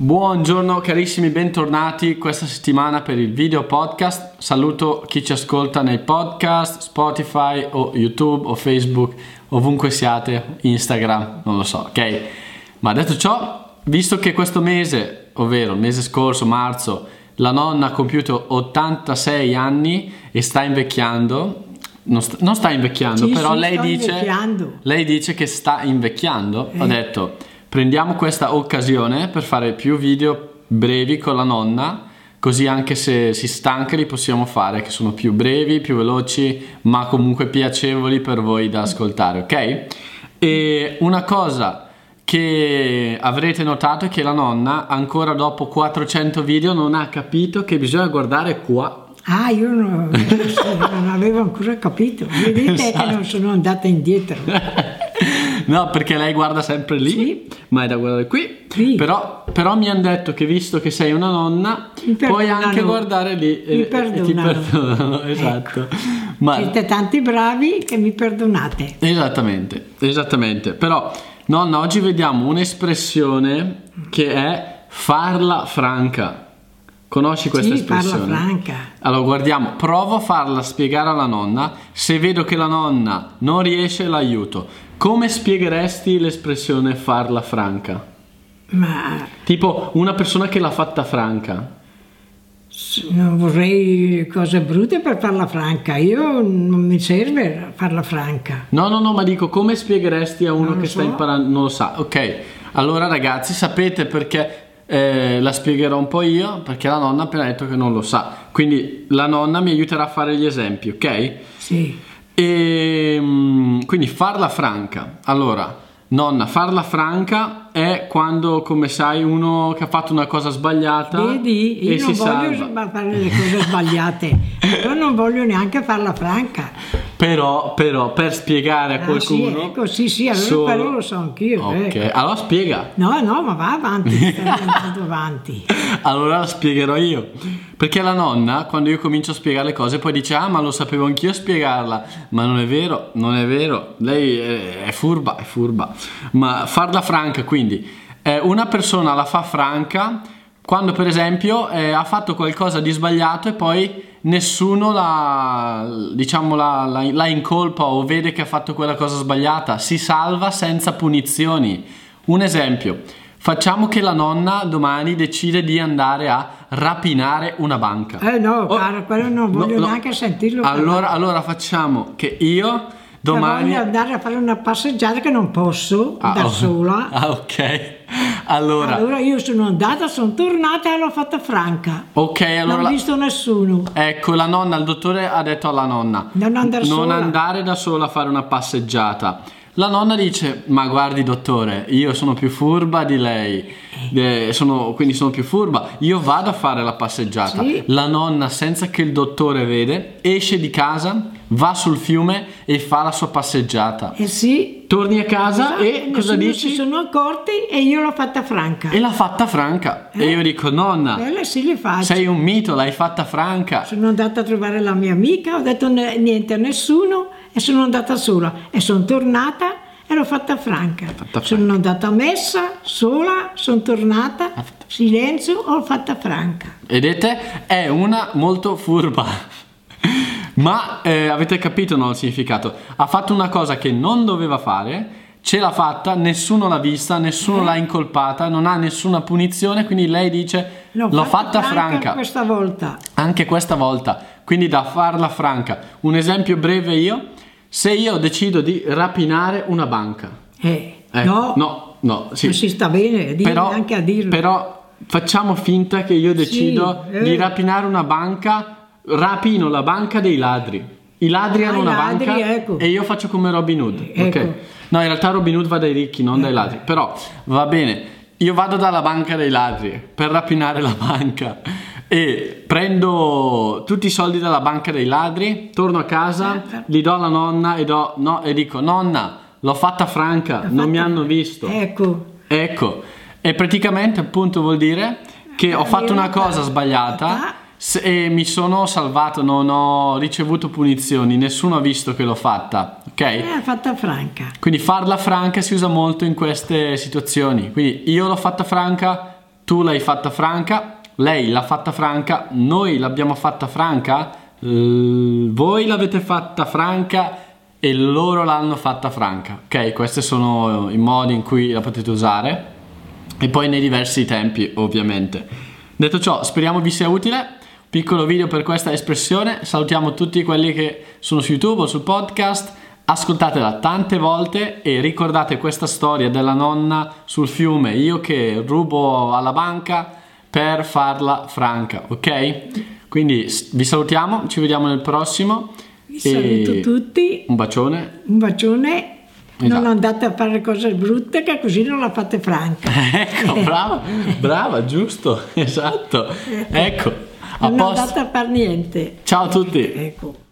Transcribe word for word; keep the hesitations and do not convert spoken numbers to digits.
Buongiorno carissimi, bentornati questa settimana per il video podcast. Saluto chi ci ascolta nei podcast, Spotify o YouTube o Facebook, ovunque siate, Instagram, non lo so, ok? Ma detto ciò, visto che questo mese, ovvero il mese scorso, marzo, la nonna ha compiuto ottantasei anni e sta invecchiando, non sta, non sta invecchiando, sì, però sì, lei dice, lei dice che sta invecchiando, eh. Ho detto... Prendiamo questa occasione per fare più video brevi con la nonna, così anche se si stanca li possiamo fare, che sono più brevi, più veloci, ma comunque piacevoli per voi da ascoltare, ok? E una cosa che avrete notato è che la nonna, ancora dopo quattrocento video, non ha capito che bisogna guardare qua. Ah, io non, non avevo ancora capito. Vedete esatto. Che non sono andata indietro. No, perché lei guarda sempre lì, sì. Ma è da guardare qui. Sì. Però, però mi hanno detto che visto che sei una nonna, puoi anche guardare lì e, e ti perdonano. Esatto. Ecco. Ma... Siete tanti bravi che mi perdonate. Esattamente, esattamente. Però, nonna, oggi vediamo un'espressione che è farla franca. Conosci questa sì, espressione? Farla franca. Allora guardiamo, provo a farla spiegare alla nonna. Se vedo che la nonna non riesce, l'aiuto. Come spiegheresti l'espressione farla franca? Ma... Tipo una persona che l'ha fatta franca. Non vorrei cose brutte per farla franca. Io non mi serve farla franca. No, no, no, ma dico, come spiegheresti a uno non che so. sta imparando? Non lo sa. Ok, allora ragazzi, sapete perché... Eh, la spiegherò un po' io, perché la nonna ha appena detto che non lo sa, quindi la nonna mi aiuterà a fare gli esempi, ok? Sì. E quindi farla franca. Allora, nonna, farla franca è quando, come sai, uno che ha fatto una cosa sbagliata. Vedi, io e non si voglio salva. fare le cose sbagliate, io non voglio neanche farla franca. Però, però, per spiegare a ah, qualcuno... Sì, ecco, sì, sì, allora solo... quello lo so anch'io. Ok, ecco. Allora spiega. No, no, ma va avanti, stai andando avanti. Allora la spiegherò io. Perché la nonna, quando io comincio a spiegare le cose, poi dice, ah, ma lo sapevo anch'io a spiegarla. Ma non è vero, non è vero. Lei è, è furba, è furba. Ma farla franca, quindi, eh, una persona la fa franca quando, per esempio, eh, ha fatto qualcosa di sbagliato e poi... nessuno la, diciamo, la, la, la incolpa o vede che ha fatto quella cosa sbagliata, si salva senza punizioni. Un esempio, facciamo che la nonna domani decide di andare a rapinare una banca. Eh no, oh, cara, quello non voglio no, neanche no. sentirlo. Allora, allora facciamo che io domani... voglio andare a fare una passeggiata che non posso, ah, da oh. sola. Ah, ok. Allora, allora io sono andata, sono tornata e l'ho fatta franca. Ok, allora non ho visto nessuno. Ecco, la nonna, il dottore ha detto alla nonna non andare, non sola. andare da sola a fare una passeggiata. La nonna dice, ma guardi dottore, io sono più furba di lei, eh, sono, quindi sono più furba, io vado a fare la passeggiata. Sì. La nonna, senza che il dottore vede, esce di casa, va sul fiume e fa la sua passeggiata. Eh sì. Torni a casa esatto. E cosa dici? Si sono accorti e io l'ho fatta franca. E l'ha fatta franca. Eh? E io dico, nonna, Bella, sì, le faccio. Sei un mito, l'hai fatta franca. Sono andata a trovare la mia amica, ho detto niente a nessuno e sono andata sola. E sono tornata e l'ho fatta franca. Fatta franca. Sono andata a messa, sola, sono tornata, silenzio, ho fatta franca. Vedete? È una molto furba. Ma eh, avete capito no, il significato? Ha fatto una cosa che non doveva fare, ce l'ha fatta, nessuno l'ha vista, nessuno eh? l'ha incolpata, non ha nessuna punizione, quindi lei dice l'ho, l'ho fatta, fatta franca, franca questa volta. Anche questa volta, quindi da farla franca. Un esempio breve io, se io decido di rapinare una banca. Eh, eh no, no, no sì. non si sta bene però, anche a dirlo. Però facciamo finta che io decido sì, eh. di rapinare una banca. Rapino la banca dei ladri. I ladri ah, hanno una ladri, banca ecco. E io faccio come Robin Hood. Ecco. Okay. No, in realtà Robin Hood va dai ricchi, non ecco. dai ladri. Però va bene, io vado dalla banca dei ladri per rapinare la banca e prendo tutti i soldi dalla banca dei ladri, torno a casa, eh, li do alla nonna e, do, no, e dico nonna, l'ho fatta franca, l'ho non fatta... mi hanno visto. Ecco. Ecco. E praticamente appunto vuol dire che ho fatto una cosa sbagliata e mi sono salvato, non ho ricevuto punizioni, nessuno ha visto che l'ho fatta, ok? È fatta franca. Quindi farla franca si usa molto in queste situazioni, quindi io l'ho fatta franca, tu l'hai fatta franca, lei l'ha fatta franca, noi l'abbiamo fatta franca, eh, voi l'avete fatta franca e loro l'hanno fatta franca. Ok, questi sono i modi in cui la potete usare e poi nei diversi tempi, ovviamente. Detto ciò, speriamo vi sia utile. Piccolo video per questa espressione. Salutiamo tutti quelli che sono su YouTube o sul podcast. Ascoltatela tante volte e ricordate questa storia della nonna sul fiume, io che rubo alla banca per farla franca, ok? Quindi vi salutiamo, ci vediamo nel prossimo. Vi saluto tutti. Un bacione. Un bacione. Esatto. Non andate a fare cose brutte, che così non la fate franca. Ecco, brava, brava, giusto, esatto. Ecco, a Non posto. andate a fare niente. Ciao a tutti. Ecco.